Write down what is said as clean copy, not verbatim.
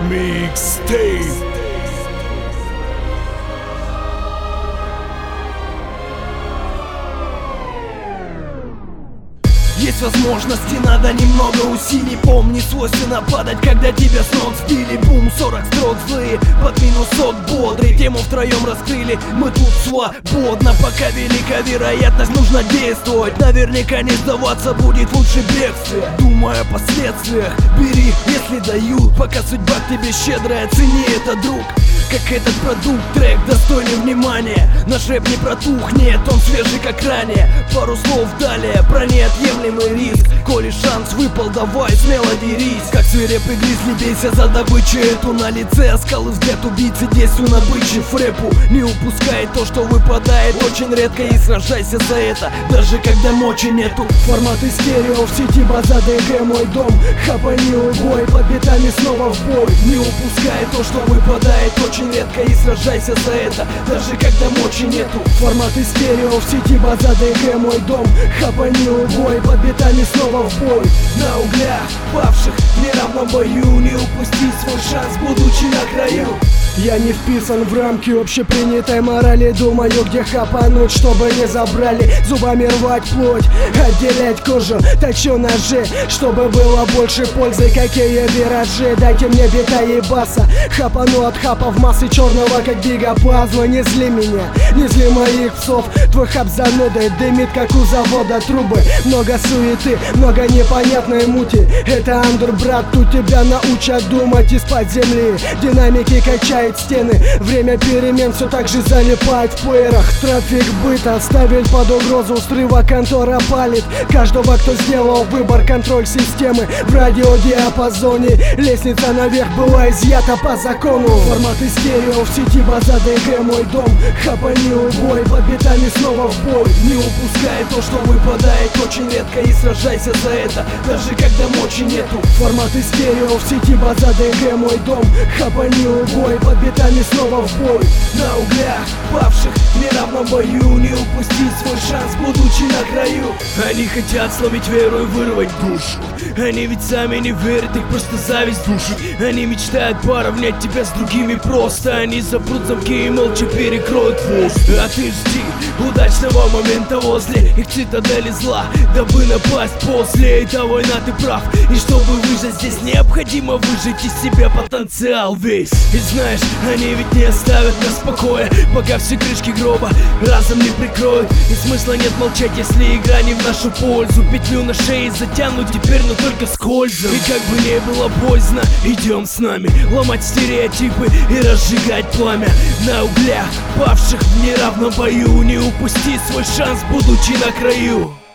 Mixtape. Есть возможности, надо немного усилий. Помни, свойственно падать, когда тебя с ног сбили. Бум, 40 строк злые, под минусок бодрый. Тему втроем раскрыли, мы тут свободно. Пока велика вероятность, нужно действовать. Наверняка не сдаваться будет лучше бегстве. Думая о последствиях, бери, если дают. Пока судьба к тебе щедрая, цени это, друг. Как этот продукт, трек достойный внимания. Наш рэп не протухнет, он свежий как ранее. Пару слов далее про неотъемлемый риск. Коли шанс выпал, давай смело дерись. Как свирепый гризли, бейся за добычу эту на лице. Скалы взгляд убийцы, действуй набычив рэпу. Не упускай то, что выпадает очень редко, и сражайся за это, даже когда мочи нету. Форматы стерео в сети, база ДГ, мой дом. Хапани, убой, под битами снова в бой. Не упускай то, что выпадает очень редко, и сражайся за это, даже когда мочи нету. Форматы стерео в сети, база ДГ, мой дом. Хапани, убой, под битами снова в бой. На углях павших в неравном бою не упусти свой шанс, будучи на краю. Я не вписан в рамки общепринятой морали. Думаю, где хапануть, чтобы не забрали. Зубами рвать плоть, отделять кожу, точу ножи, чтобы было больше пользы. Какие виражи, дайте мне бита и баса. Хапану от хапов массы черного, как бигоплазма. Не зли меня, не зли моих псов. Твой хап занудой дымит, как у завода трубы. Много суеты, много непонятной мути. Это андер, брат, тут тебя научат думать из-под земли. Динамики качают стены, время перемен все так же залипает в плеерах. Трафик быта ставит под угрозу срыва, контора палит каждого, кто сделал выбор. Контроль системы в радиодиапазоне. Лестница наверх была изъята по закону. Форматы стерео в сети, база ДГ, мой дом. Хапани, убой, под битами снова в бой. Не упускай то, что выпадает очень редко, и сражайся за это, даже когда мочи нету. Форматы стерео в сети, база ДГ, мой дом. Хапани, убой, под битами снова в бой. На углях павших в неравном бою не упусти свой шанс, будучи на краю. Они хотят сломить веру и вырвать душу. Они ведь сами не верят, их просто зависть душит. Они мечтают поравнять тебя с другими просто. Они запрут замки и молча перекроют воздух. А ты жди удачного момента возле их цитадели зла, дабы напасть после. Это война, ты прав. И чтобы выжить здесь, необходимо выжить из себя потенциал весь. И знаешь, они ведь не оставят нас в покое, пока все крышки гроба разом не прикроют. И смысла нет молчать, если игра не в нашу пользу. Петлю на шее затянут теперь, но только скользом. И как бы не было поздно, идем с нами ломать стереотипы и разжигать пламя. На углях павших в неравном бою не упусти свой шанс, будучи на краю.